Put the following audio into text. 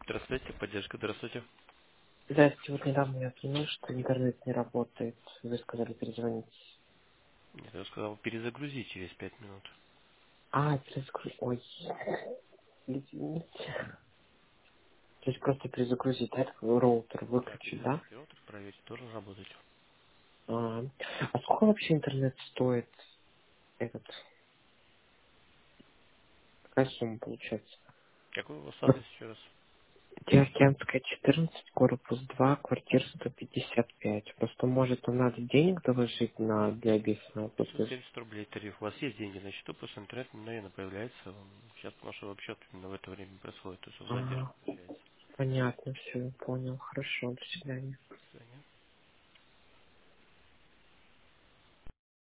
Здравствуйте, поддержка, здравствуйте. Здравствуйте, вот недавно я понял, что интернет не работает. Вы сказали перезвонить. Нет, я сказал, перезагрузи через 5 минут. Перезагрузить. Ой, извините. То есть просто перезагрузить, да, этот роутер Да, выключить, да? перезагрузите роутер, проверьте, должен работать. А, а сколько вообще интернет стоит этот? Какая сумма получается? Какой у вас Вот адрес еще раз? Тиокеанская, 14, корпус 2, квартира 155. Просто, может, нам надо денег доложить для бифа? 570 рублей тариф. У вас есть деньги на счету, просто интернет мгновенно появляется. Сейчас по нашему обсчету именно в это время происходит, то есть он задержка Ага, получается. понятно, все, понял. Хорошо, до свидания.